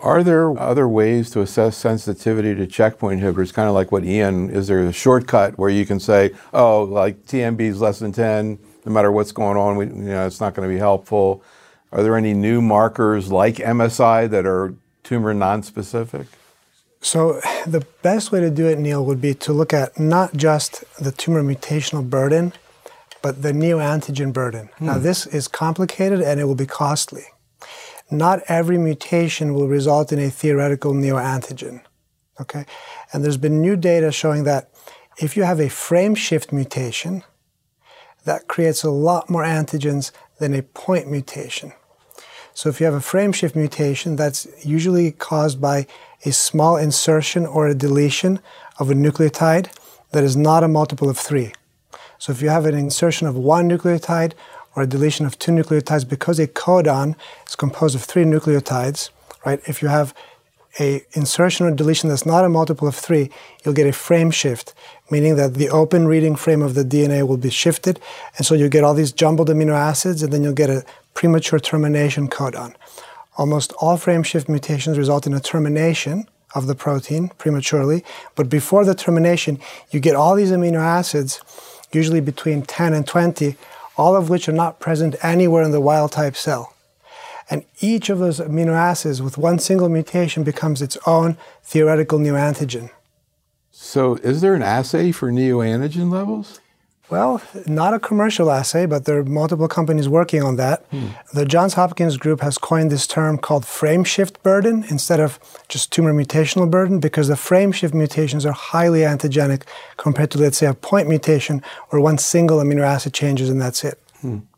Are there other ways to assess sensitivity to checkpoint inhibitors, kind of like what Ian, is there a shortcut where you can say, oh, like TMB is less than 10, no matter what's going on, it's not going to be helpful? Are there any new markers like MSI that are tumor nonspecific? So the best way to do it, Neil, would be to look at not just the tumor mutational burden, but the neoantigen burden. Now, this is complicated and it will be costly. Not every mutation will result in a theoretical neoantigen, okay? And there's been new data showing that if you have a frameshift mutation, that creates a lot more antigens than a point mutation. So if you have a frameshift mutation, that's usually caused by a small insertion or a deletion of a nucleotide that is not a multiple of 3. So if you have an insertion of 1 nucleotide or a deletion of 2 nucleotides, because a codon is composed of 3 nucleotides, right? If you have a insertion or deletion that's not a multiple of 3, you'll get a frame shift, meaning that the open reading frame of the DNA will be shifted, and so you get all these jumbled amino acids, and then you'll get a premature termination codon. Almost all frame shift mutations result in a termination of the protein prematurely, but before the termination, you get all these amino acids, usually between 10 and 20, all of which are not present anywhere in the wild-type cell. And each of those amino acids with one single mutation becomes its own theoretical neoantigen. So is there an assay for neoantigen levels? Well, not a commercial assay, but there are multiple companies working on that. The Johns Hopkins group has coined this term called frameshift burden instead of just tumor mutational burden, because the frameshift mutations are highly antigenic compared to, let's say, a point mutation where one single amino acid changes and that's it.